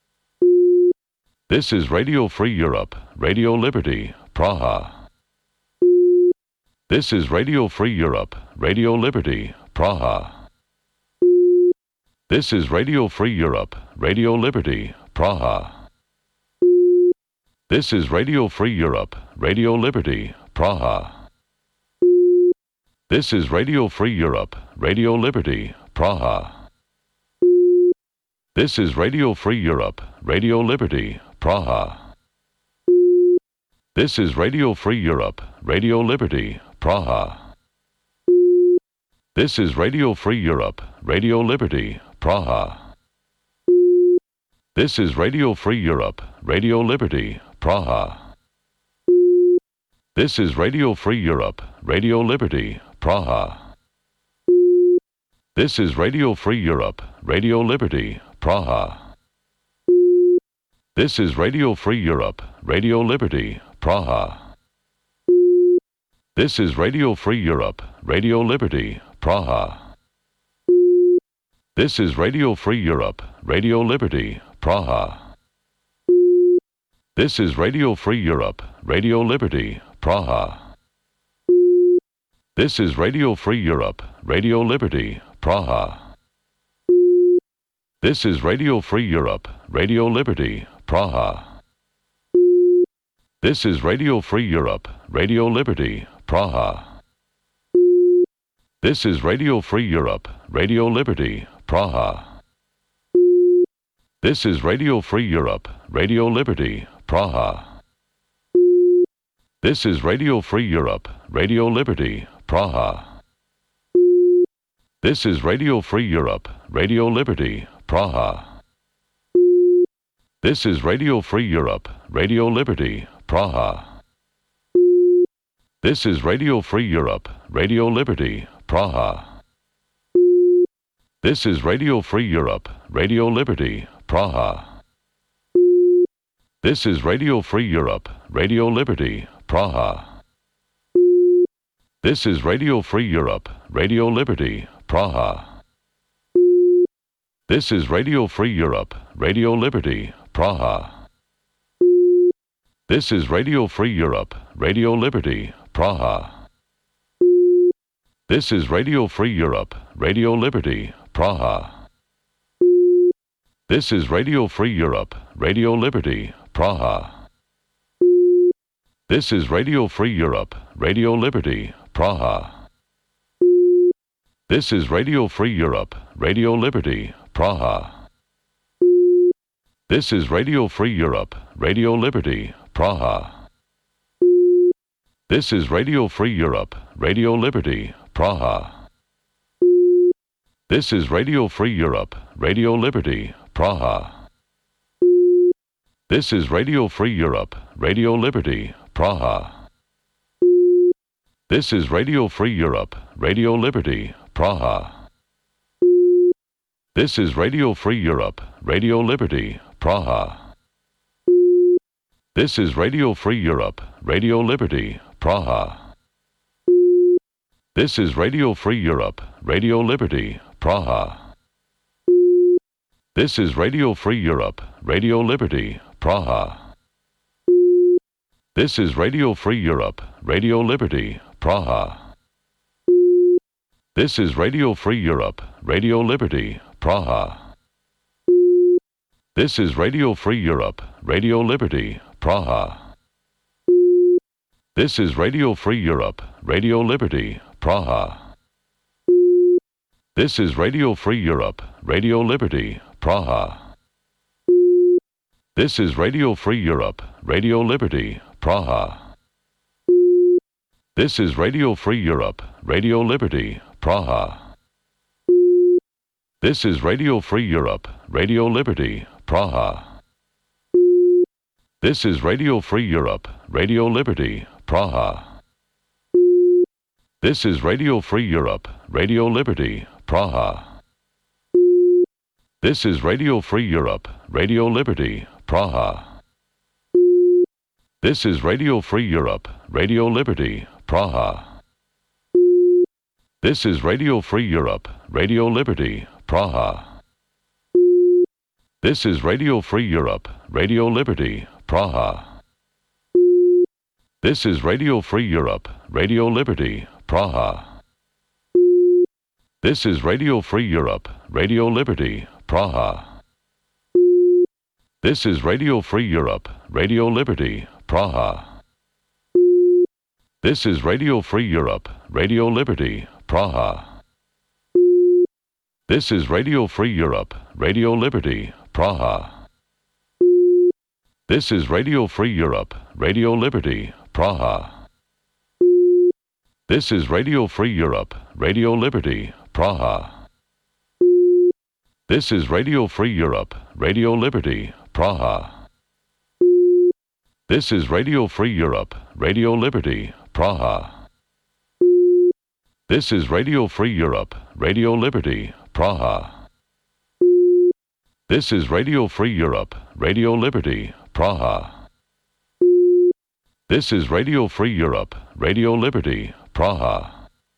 [SPEAKER 1] This is Radio Free Europe, Radio Liberty, Praha. This is Radio Free Europe, Radio Liberty, Praha. This is Radio Free Europe, Radio Liberty, Praha. This is Radio Free Europe, Radio Liberty, Praha. This is Radio Free Europe, Radio Liberty, Praha. This is Radio Free Europe, Radio Liberty, Praha. This is Radio Free Europe, Radio Liberty, Praha. This is Radio Free Europe, Radio Liberty, Praha. This is Radio Free Europe, Radio Liberty, Praha. This is Radio Free Europe, Radio Liberty, Praha. This is Radio Free Europe, Radio Liberty, Praha. This is Radio Free Europe, Radio Liberty, Praha. This is Radio Free Europe, Radio Liberty, Praha. This is Radio Free Europe, Radio Liberty, Praha. This is Radio Free Europe, Radio Liberty, Praha. This is Radio Free Europe, Radio Liberty, Praha. This is Radio Free Europe, Radio Liberty, Praha. This is Radio Free Europe, Radio Liberty, Praha. This is Radio Free Europe, Radio Liberty, Praha. This is Radio Free Europe, Radio Liberty, Praha. This is Radio Free Europe, Radio Liberty, Praha. This is Radio Free Europe, Radio Liberty, Praha. This is Radio Free Europe, Radio Liberty, Praha. This is Radio Free Europe, Radio Liberty, Praha. This is Radio Free Europe, Radio Liberty, Praha. This is Radio Free Europe, Radio Liberty, Praha. This is Radio Free Europe, Radio Liberty, Praha. This is Radio Free Europe, Radio Liberty, Praha. This is Radio Free Europe, Radio Liberty, Praha. This is Radio Free Europe, Radio Liberty, Praha. This is Radio Free Europe, Radio Liberty, Praha. This is Radio Free Europe, Radio Liberty, Praha. This is Radio Free Europe, Radio Liberty, Praha. This is Radio Free Europe, Radio Liberty, Praha. This is Radio Free Europe, Radio Liberty, Praha. This is Radio Free Europe, Radio Liberty, Praha. This is Radio Free Europe, Radio Liberty, Praha. This is Radio Free Europe, Radio Liberty, Praha. This is Radio Free Europe, Radio Liberty, Praha. This is Radio Free Europe, Radio Liberty, Praha. This is Radio Free Europe, Radio Liberty, Praha. This is Radio Free Europe, Radio Liberty, Praha. This is Radio Free Europe, Radio Liberty, Praha. This is Radio Free Europe, Radio Liberty, Praha. This is Radio Free Europe, Radio Liberty, Praha. This is Radio Free Europe, Radio Liberty, Praha. This is Radio Free Europe, Radio Liberty, Praha. This is Radio Free Europe, Radio Liberty, Praha. This is Radio Free Europe, Radio Liberty, Praha. This is Radio Free Europe, Radio Liberty, Praha. This is Radio Free Europe, Radio Liberty, Praha. This is Radio Free Europe, Radio Liberty, Praha. This is Radio Free Europe, Radio Liberty, Praha. This is Radio Free Europe, Radio Liberty, Praha. This is Radio Free Europe, Radio Liberty, Praha. This is Radio Free Europe, Radio Liberty, Praha. This is Radio Free Europe, Radio Liberty, Praha. This is Radio Free Europe, Radio Liberty, Praha. This is Radio Free Europe, Radio Liberty, Praha. This is Radio Free Europe, Radio Liberty, Praha. This is Radio Free Europe, Radio Liberty, Praha. This is Radio Free Europe, Radio Liberty, Praha. This is Radio Free Europe, Radio Liberty, Praha. This is Radio Free Europe, Radio Liberty, Praha. This is Radio Free Europe, Radio Liberty, Praha. This is Radio Free Europe, Radio Liberty, Praha. This is Radio Free Europe, Radio Liberty, Praha. This is Radio Free Europe, Radio Liberty, Praha.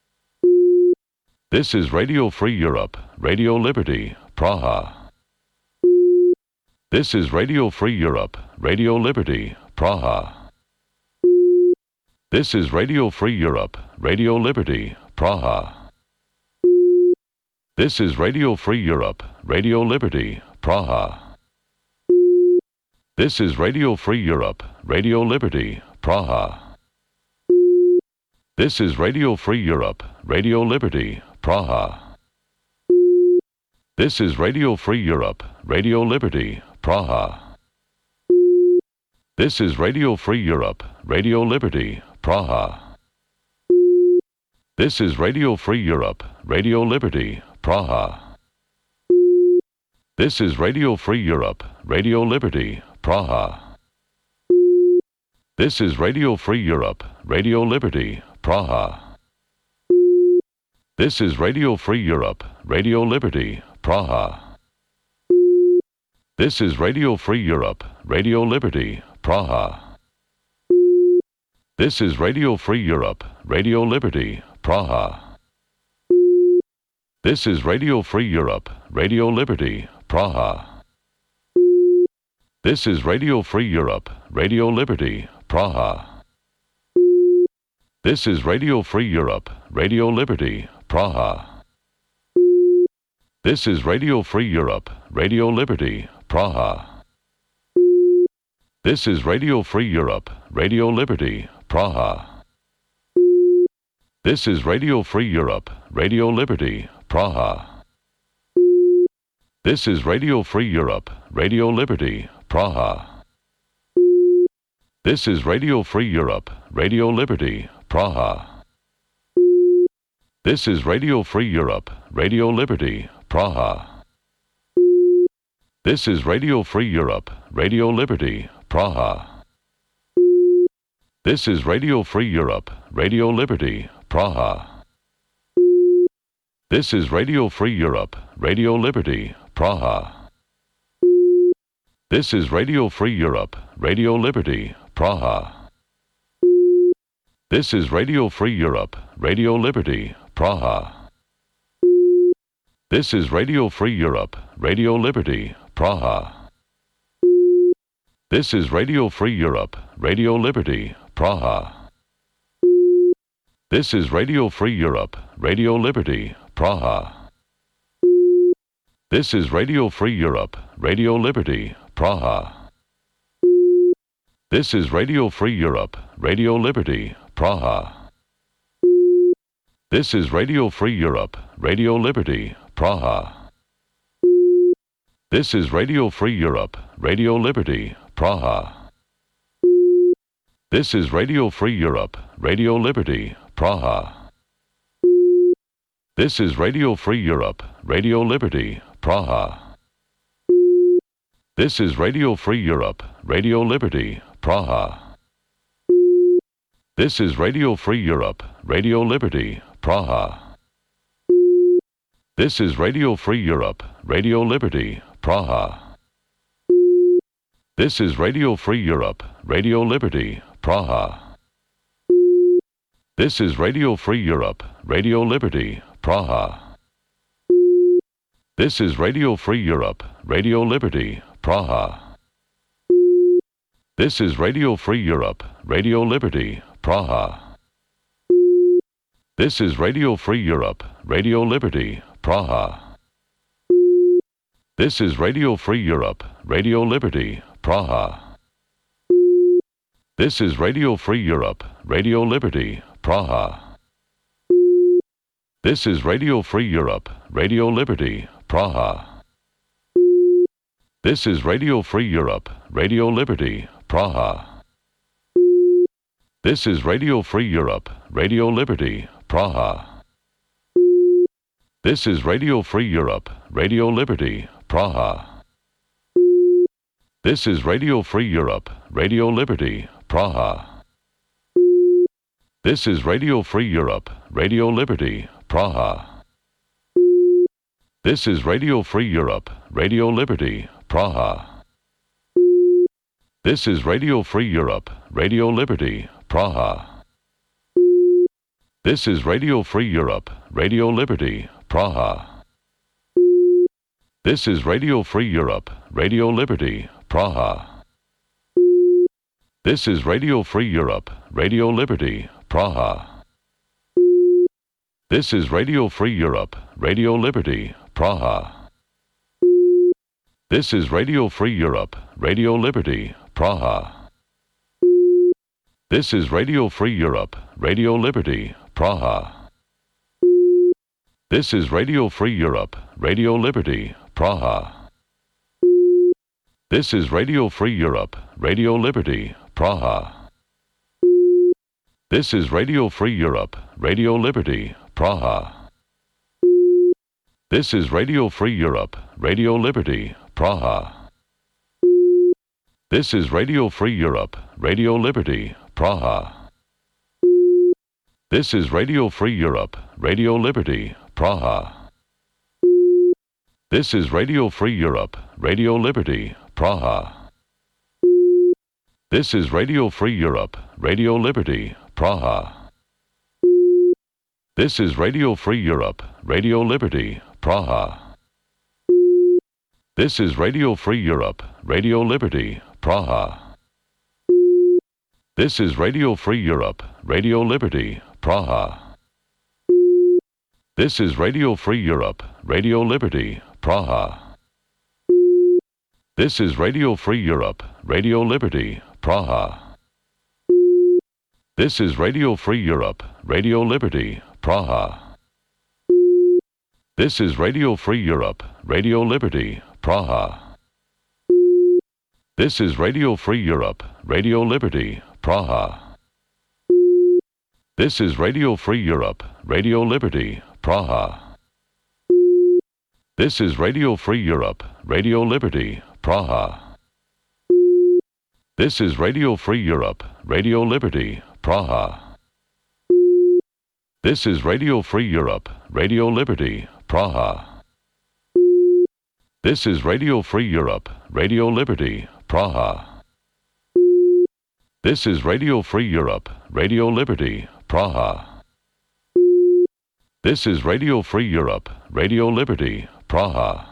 [SPEAKER 1] This is Radio Free Europe, Radio Liberty, Praha. This is Radio Free Europe, Radio Liberty, Praha. This is Radio Free Europe, Radio Liberty, Praha. This is Radio Free Europe, Radio Liberty, Praha. This is Radio Free Europe, Radio Liberty, Praha. This is Radio Free Europe, Radio Liberty, Praha. This is Radio Free Europe, Radio Liberty, Praha. This is Radio Free Europe, Radio Liberty, Praha. This is Radio Free Europe, Radio Liberty, Praha. This is Radio Free Europe, Radio Liberty, Praha. This is Radio Free Europe, Radio Liberty, Praha. This is Radio Free Europe, Radio Liberty, Praha. This is Radio Free Europe, Radio Liberty, Praha. This is Radio Free Europe, Radio Liberty, Praha. This is Radio Free Europe, Radio Liberty, Praha. This is Radio Free Europe, Radio Liberty, Praha. This is Radio Free Europe, Radio Liberty, Praha. This is Radio Free Europe, Radio Liberty, Praha. This is Radio Free Europe, Radio Liberty, Praha. This is Radio Free Europe, Radio Liberty, Praha. This is Radio Free Europe, Radio Liberty, Praha. This is Radio Free Europe, Radio Liberty, Praha. This is Radio Free Europe, Radio Liberty, Praha. This is Radio Free Europe, Radio Liberty, Praha. This is Radio Free Europe, Radio Liberty, Praha. This is Radio Free Europe, Radio Liberty, Praha. This is Radio Free Europe, Radio Liberty, Praha. This is Radio Free Europe, Radio Liberty, Praha. This is Radio Free Europe, Radio Liberty, Praha. This is Radio Free Europe, Radio Liberty, Praha. This is Radio Free Europe, Radio Liberty, Praha. This is Radio Free Europe, Radio Liberty, Praha. This is Radio Free Europe, Radio Liberty, Praha. This is Radio Free Europe, Radio Liberty, Praha. This is Radio Free Europe, Radio Liberty, Praha. This is Radio Free Europe, Radio Liberty, Praha. This is Radio Free Europe, Radio Liberty, Praha. This is Radio Free Europe, Radio Liberty, Praha. This is Radio Free Europe, Radio Liberty, Praha. This is Radio Free Europe, Radio Liberty, Praha. This is Radio Free Europe, Radio Liberty, Praha. This is Radio Free Europe, Radio Liberty, Praha. This is Radio Free Europe, Radio Liberty, Praha. This is Radio Free Europe, Radio Liberty, Praha. This is Radio Free Europe, Radio Liberty, Praha. This is Radio Free Europe, Radio Liberty, Praha. This is Radio Free Europe, Radio Liberty, Praha. This is Radio Free Europe, Radio Liberty, Praha. This is Radio Free Europe, Radio Liberty, Praha. This is Radio Free Europe, Radio Liberty, Praha. This is Radio Free Europe, Radio Liberty, Praha. This is Radio Free Europe, Radio Liberty, Praha. This is Radio Free Europe, Radio Liberty, Praha. This is Radio Free Europe, Radio Liberty, Praha. This is Radio Free Europe, Radio Liberty, Praha. This is Radio Free Europe, Radio Liberty, Praha. This is Radio Free Europe, Radio Liberty, Praha. This is Radio Free Europe, Radio Liberty, Praha. This is Radio Free Europe, Radio Liberty, Praha. This is Radio Free Europe, Radio Liberty, Praha. This is Radio Free Europe, Radio Liberty, Praha. This is Radio Free Europe, Radio Liberty, Praha. This is Radio Free Europe, Radio Liberty, Praha. This is Radio Free Europe, Radio Liberty, Praha. This is Radio Free Europe, Radio Liberty, Praha. This is Radio Free Europe, Radio Liberty, Praha. This is Radio Free Europe, Radio Liberty, Praha. This is Radio Free Europe, Radio Liberty, Praha. This is Radio Free Europe, Radio Liberty, Praha. This is Radio Free Europe, Radio Liberty, Praha. This is Radio Free Europe, Radio Liberty, Praha. This is Radio Free Europe, Radio Liberty, Praha. This is Radio Free Europe, Radio Liberty, Praha. This is Radio Free Europe, Radio Liberty, Praha. This is Radio Free Europe, Radio Liberty, Praha. This is Radio Free Europe, Radio Liberty, Praha. This is Radio Free Europe, Radio Liberty, Praha. This is Radio Free Europe, Radio Liberty, Praha. This is Radio Free Europe, Radio Liberty, Praha. This is Radio Free Europe, Radio Liberty, Praha. This is Radio Free Europe, Radio Liberty, Praha. This is Radio Free Europe, Radio Liberty, Praha. This is Radio Free Europe, Radio Liberty, Praha. This is Radio Free Europe, Radio Liberty, Praha.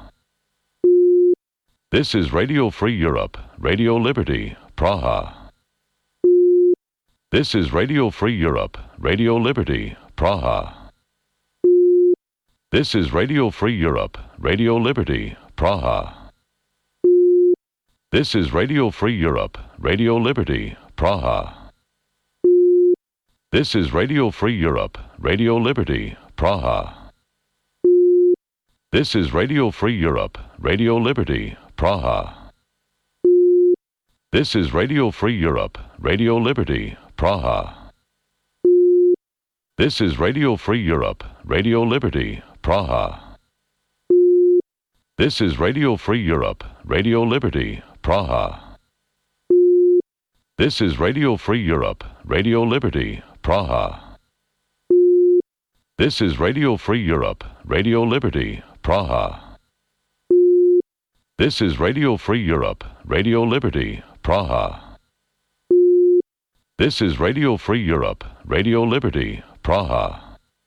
[SPEAKER 1] This is Radio Free Europe, Radio Liberty, Praha. This is Radio Free Europe, Radio Liberty, Praha. This is Radio Free Europe, Radio Liberty, Praha. This is Radio Free Europe, Radio Liberty, Praha. This is Radio Free Europe, Radio Liberty, Praha. This is Radio Free Europe, Radio Liberty, Praha. This is Radio Free Europe, Radio Liberty, Praha. This is Radio Free Europe, Radio Liberty, Praha. This is Radio Free Europe, Radio Liberty, Praha. This is Radio Free Europe, Radio Liberty, Praha. This is Radio Free Europe, Radio Liberty, Praha. This is Radio Free Europe, Radio Liberty, Praha. This is Radio Free Europe, Radio Liberty, Praha.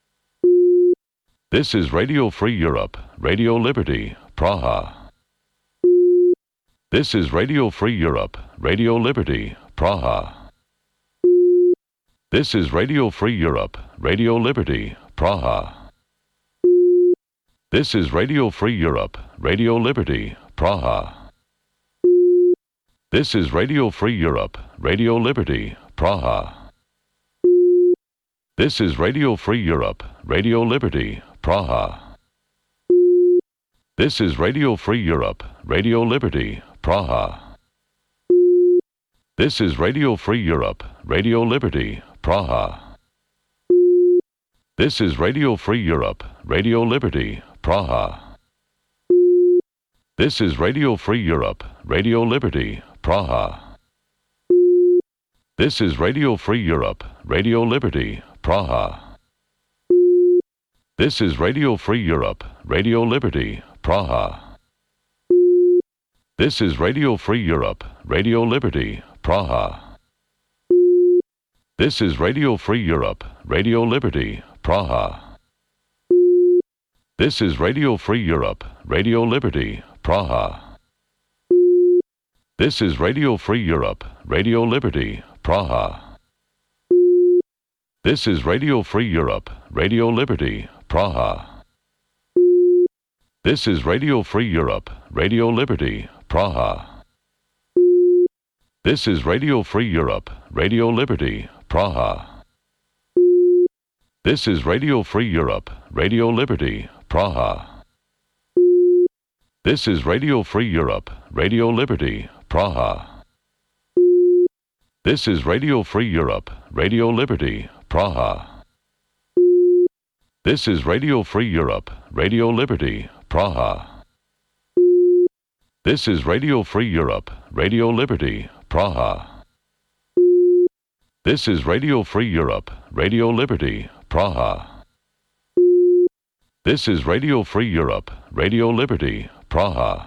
[SPEAKER 1] This is Radio Free Europe, Radio Liberty, Praha. This is Radio Free Europe, Radio Liberty, Praha. This is Radio Free Europe, Radio Liberty, Praha. This is Radio Free Europe, Radio Liberty, Praha. This is Radio Free Europe, Radio Liberty, Praha. This is Radio Free Europe, Radio Liberty, Praha. This is Radio Free Europe, Radio Liberty, Praha. This is Radio Free Europe, Radio Liberty, Praha. This is Radio Free Europe, Radio Liberty, Praha. This is Radio Free Europe, Radio Liberty, Praha. This is Radio Free Europe, Radio Liberty, Praha. This is Radio Free Europe, Radio Liberty, Praha. This is Radio Free Europe, Radio Liberty, Praha. This is Radio Free Europe, Radio Liberty, Praha. This is Radio Free Europe, Radio Liberty, Praha. This is Radio Free Europe, Radio Liberty, Praha. This is Radio Free Europe, Radio Liberty, Praha. This is Radio Free Europe, Radio Liberty, Praha. This is Radio Free Europe, Radio Liberty, Praha. This is Radio Free Europe, Radio Liberty, Praha. This is Radio Free Europe, Radio Liberty, Praha. This is Radio Free Europe, Radio Liberty, Praha. This is Radio Free Europe, Radio Liberty, Praha. This is Radio Free Europe, Radio Liberty, Praha. This is Radio Free Europe, Radio Liberty, Praha. This is Radio Free Europe, Radio Liberty, Praha.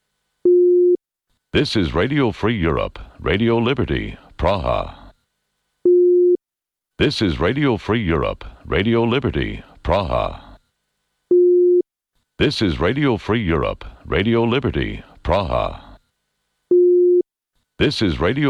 [SPEAKER 1] This is Radio Free Europe, Radio Liberty, Praha. This is Radio Free Europe, Radio Liberty, Praha. This is Radio Free Europe, Radio Liberty, Praha. This is Radio